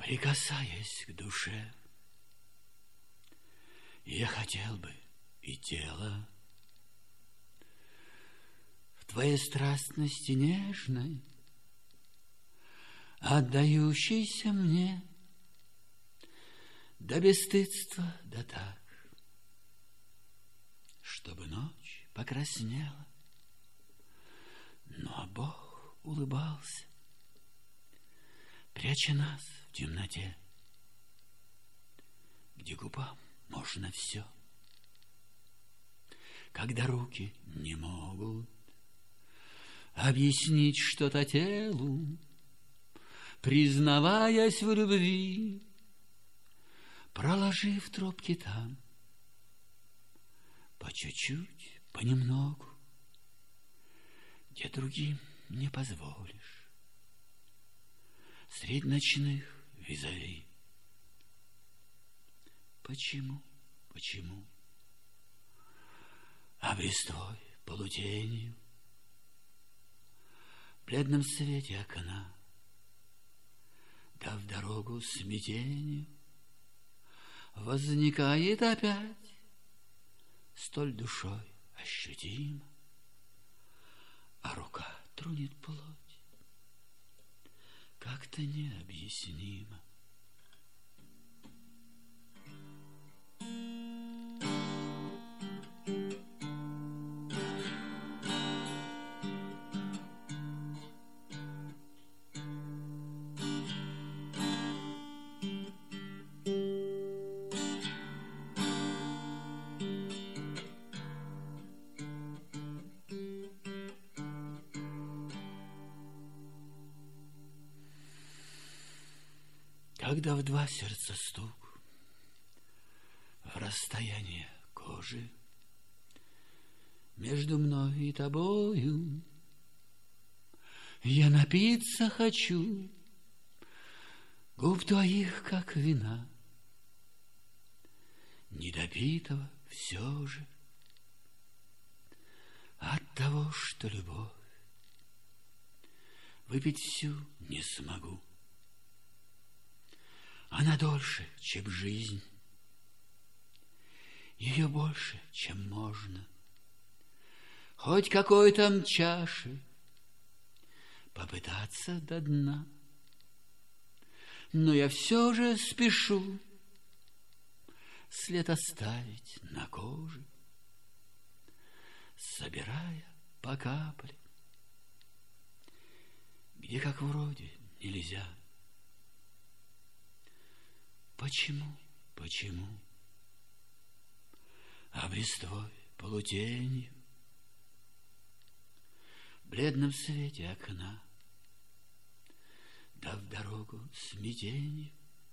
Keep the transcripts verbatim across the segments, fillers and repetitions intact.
Прикасаясь к душе, я хотел бы и тело в твоей страстности нежной, отдающейся мне до бесстыдства, да так, чтобы ночь покраснела, но Бог улыбался, пряча нас в темноте, где губам можно все, когда руки не могут объяснить что-то телу, признаваясь в любви, проложив тропки там, по чуть-чуть, понемногу, где другим не позволишь, средь ночных визави. Почему, почему обрез-твой полутенью в бледном свете окна, дав дорогу смятению, возникает опять столь душой ощутимо, а рука трунит плоть как-то необъяснимо. Когда в два сердца стук, в расстояние кожи между мной и тобою, я напиться хочу губ твоих, как вина, недопитого все же от того, что любовь выпить всю не смогу. Она дольше, чем жизнь, ее больше, чем можно, хоть какой там чаши попытаться до дна. Но я все же спешу след оставить на коже, собирая по капле, где как вроде нельзя. Почему, почему обрез твой полутенью в бледном свете окна, дав дорогу смятению,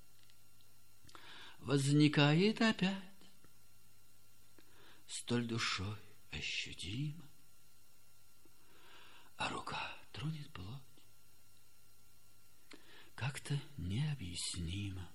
возникает опять столь душой ощутимо, а рука тронет плоть как-то необъяснимо.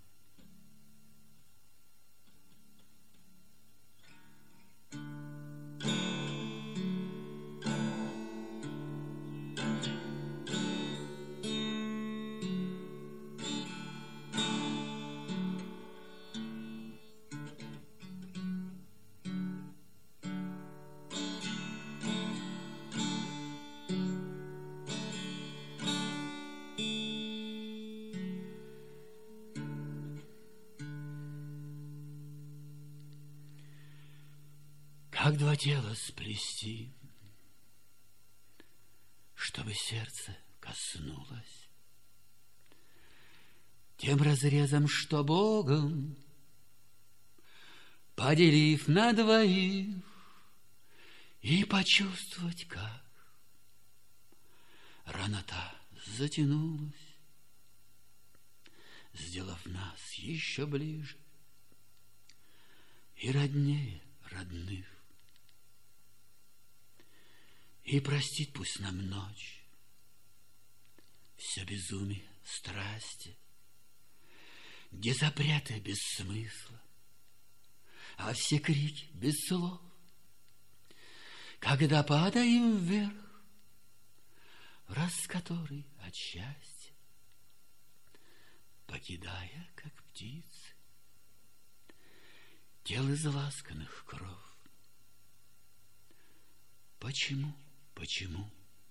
Как два тела сплести, чтобы сердце коснулось тем разрезом, что Богом, поделив на двоих, и почувствовать, как ранота затянулась, сделав нас еще ближе и роднее родных. И простит пусть нам ночь все безумие страсти, где запряты без смысла, а все крики без слов, когда падаем вверх, раз который от счастья покидая, как птицы, тел из ласканных кров. Почему, почему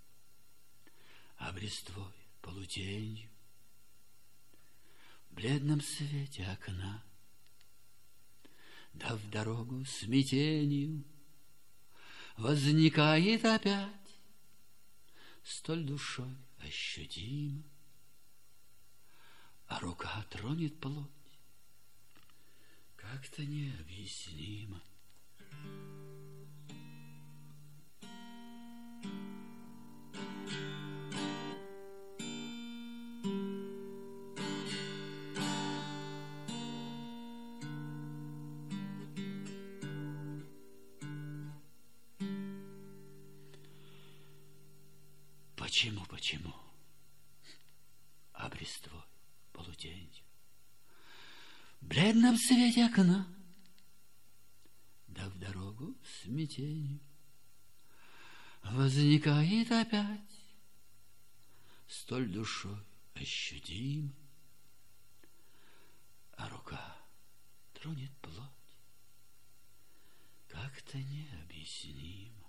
обрествой полутенью в бледном свете окна, да в дорогу смятению возникает опять столь душой ощутимо, а рука тронет плоть как-то необъяснимо. Почему, почему обрествой полутенью в бледном свете окна, да в дорогу смятению возникает опять столь душой ощутимо, а рука тронет плоть как-то необъяснимо.